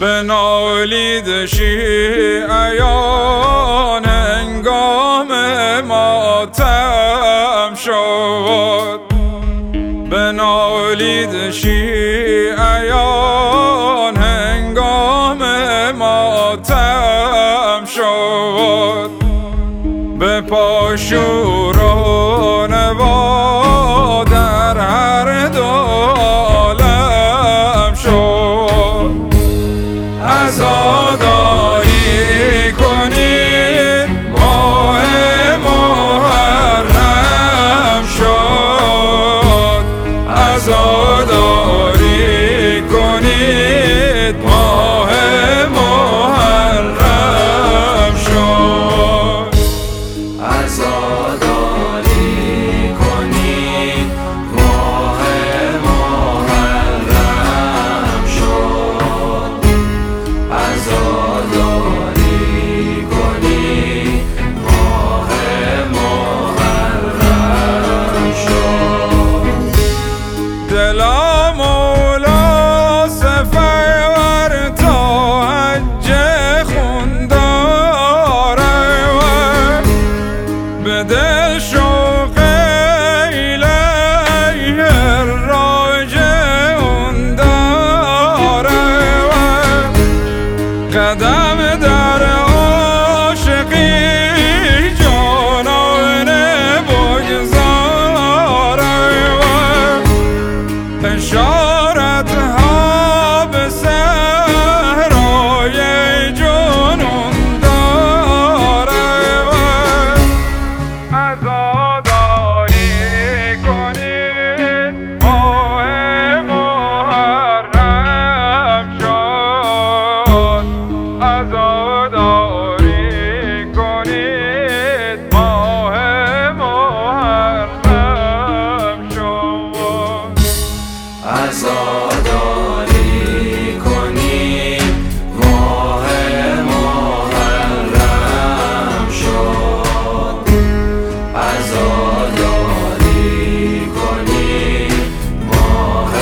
بنالید شیعیان هنگام ماتم شد، بنالید شیعیان هنگام ماتم شد، به پاشور و نوا در هر دو عالم شد. عزاداری کنید ماه محرم شد، عزاداری کنید ماه محرم شد، عزاداری کنید ماه محرم شد، عزاداری کنید ماه محرم شد. دلا مولا سفر تا حج خون داره و به دل شوق الیه راجعون داره و قدم در عاشقی جانان بگذاره و اشارت ها به صحرای جنون داره و عزاداری کنید ماه محرم شد، عزاداری کنید ماه محرم شد، عزاداری کنید ماه محرم شد، عزاداری کنید ماه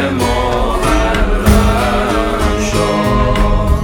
محرم شد.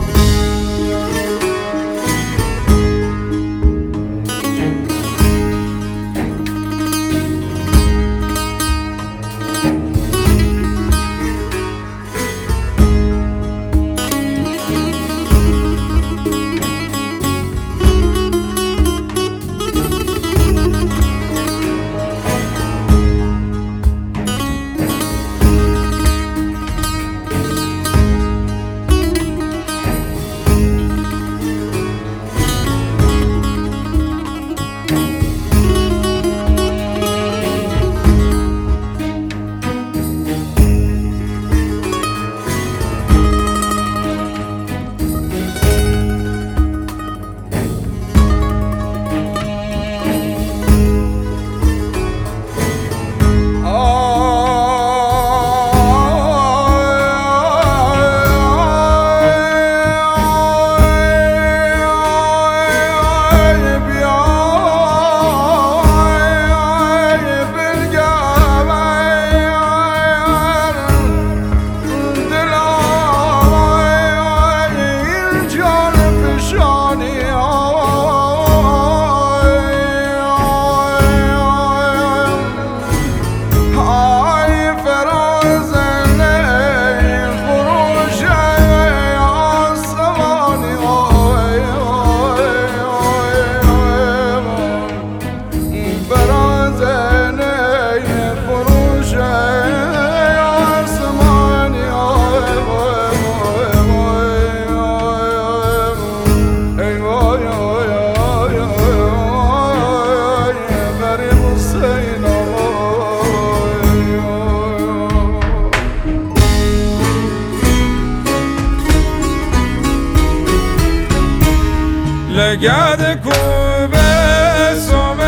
لگد کوبه سومه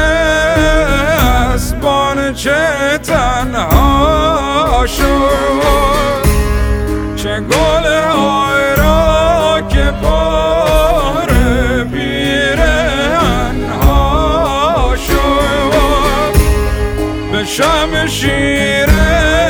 اسبان چه تنها شد، چه گل های را که پاره پیرهنها شد، به شمشیر